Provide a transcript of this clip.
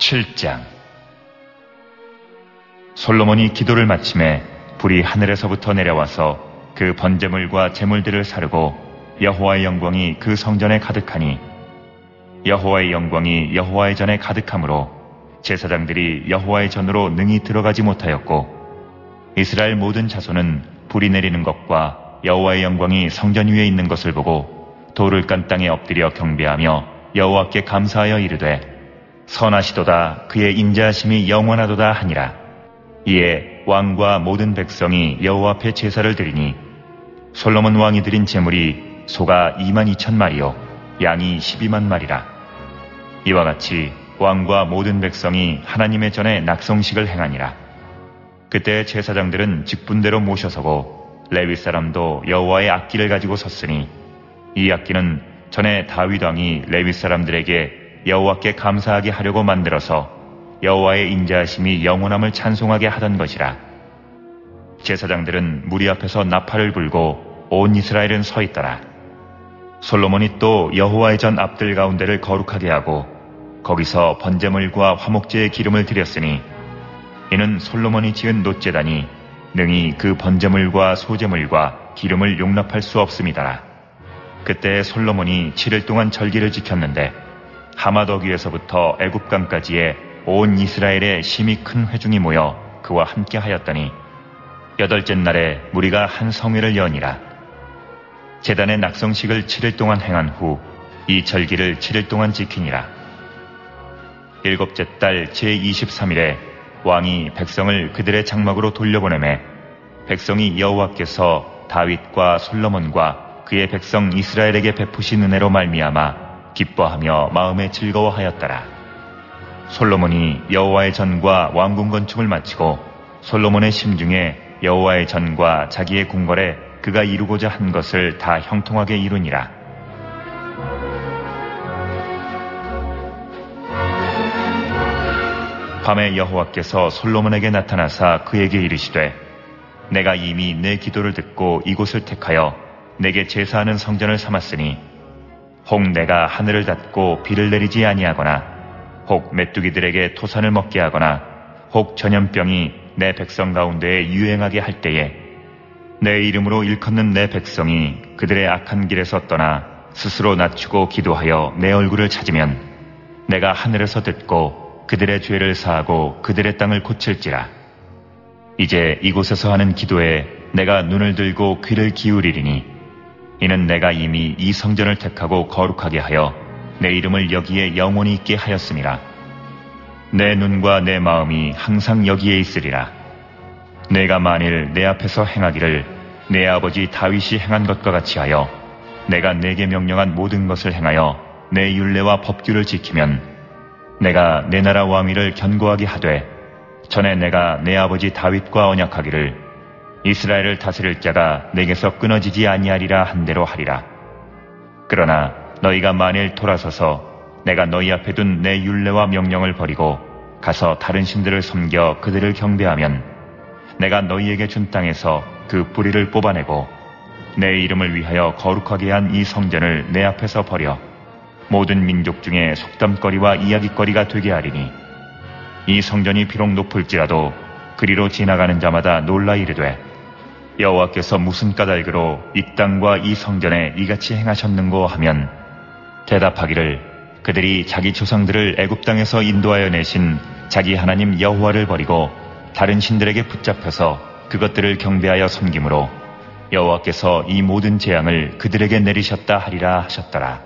7장. 솔로몬이 기도를 마침에 불이 하늘에서부터 내려와서 그 번제물과 제물들을 사르고 여호와의 영광이 그 성전에 가득하니, 여호와의 영광이 여호와의 전에 가득함으로 제사장들이 여호와의 전으로 능히 들어가지 못하였고, 이스라엘 모든 자손은 불이 내리는 것과 여호와의 영광이 성전 위에 있는 것을 보고 돌을 깐 땅에 엎드려 경배하며 여호와께 감사하여 이르되, 선하시도다, 그의 인자하심이 영원하도다 하니라. 이에 왕과 모든 백성이 여호와 앞에 제사를 드리니, 솔로몬 왕이 드린 제물이 소가 22,000마리요 양이 12만마리라. 이와 같이 왕과 모든 백성이 하나님의 전에 낙성식을 행하니라. 그때 제사장들은 직분대로 모셔서고 레위 사람도 여호와의 악기를 가지고 섰으니, 이 악기는 전에 다윗 왕이 레위 사람들에게 여호와께 감사하게 하려고 만들어서 여호와의 인자하심이 영원함을 찬송하게 하던 것이라. 제사장들은 무리 앞에서 나팔을 불고 온 이스라엘은 서 있더라. 솔로몬이 또 여호와의 전 앞들 가운데를 거룩하게 하고 거기서 번제물과 화목제의 기름을 드렸으니, 이는 솔로몬이 지은 놋제단이 능히 그 번제물과 소제물과 기름을 용납할 수 없음이더라. 그때 솔로몬이 7일 동안 절기를 지켰는데, 하맛 어귀에서부터 애굽강까지의 온 이스라엘의 심히 큰 회중이 모여 그와 함께 하였더니, 8째 날에 무리가 한 성회를 여니라. 제단의 낙성식을 7일 동안 행한 후 이 절기를 7일 동안 지키니라. 7째 달 제23일에 왕이 백성을 그들의 장막으로 돌려보내매, 백성이 여호와께서 다윗과 솔로몬과 그의 백성 이스라엘에게 베푸신 은혜로 말미암아 기뻐하며 마음에 즐거워하였더라. 솔로몬이 여호와의 전과 왕궁 건축을 마치고 솔로몬의 심중에 여호와의 전과 자기의 궁궐에 그가 이루고자 한 것을 다 형통하게 이루니라. 밤에 여호와께서 솔로몬에게 나타나사 그에게 이르시되, 내가 이미 내 기도를 듣고 이곳을 택하여 내게 제사하는 성전을 삼았으니, 혹 내가 하늘을 닫고 비를 내리지 아니하거나, 혹 메뚜기들에게 토산을 먹게 하거나, 혹 전염병이 내 백성 가운데에 유행하게 할 때에 내 이름으로 일컫는 내 백성이 그들의 악한 길에서 떠나 스스로 낮추고 기도하여 내 얼굴을 찾으면, 내가 하늘에서 듣고 그들의 죄를 사하고 그들의 땅을 고칠지라. 이제 이곳에서 하는 기도에 내가 눈을 들고 귀를 기울이리니, 이는 내가 이미 이 성전을 택하고 거룩하게 하여 내 이름을 여기에 영원히 있게 하였음이라. 내 눈과 내 마음이 항상 여기에 있으리라. 내가 만일 내 앞에서 행하기를 내 아버지 다윗이 행한 것과 같이 하여 내가 내게 명령한 모든 것을 행하여 내 율례와 법규를 지키면, 내가 내 나라 왕위를 견고하게 하되 전에 내가 내 아버지 다윗과 언약하기를 이스라엘을 다스릴 자가 내게서 끊어지지 아니하리라 한 대로 하리라. 그러나 너희가 만일 돌아서서 내가 너희 앞에 둔 내 율례와 명령을 버리고 가서 다른 신들을 섬겨 그들을 경배하면, 내가 너희에게 준 땅에서 그 뿌리를 뽑아내고 내 이름을 위하여 거룩하게 한 이 성전을 내 앞에서 버려 모든 민족 중에 속담거리와 이야깃거리가 되게 하리니, 이 성전이 비록 높을지라도 그리로 지나가는 자마다 놀라 이르되, 여호와께서 무슨 까닭으로 이 땅과 이 성전에 이같이 행하셨는고 하면, 대답하기를 그들이 자기 조상들을 애굽 땅에서 인도하여 내신 자기 하나님 여호와를 버리고 다른 신들에게 붙잡혀서 그것들을 경배하여 섬김으로 여호와께서 이 모든 재앙을 그들에게 내리셨다 하리라 하셨더라.